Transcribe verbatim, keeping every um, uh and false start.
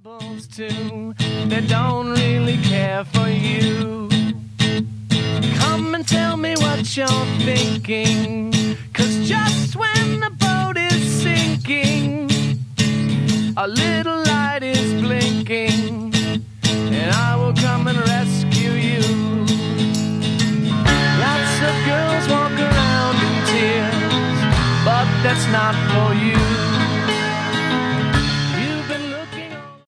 troubles too, they don't really care for you. Come and tell me what you're thinking, 'cause just when the boat is sinking, a little light is blinking, and I will come and rescue you. Lots of girls walk around in tears, but that's not for you.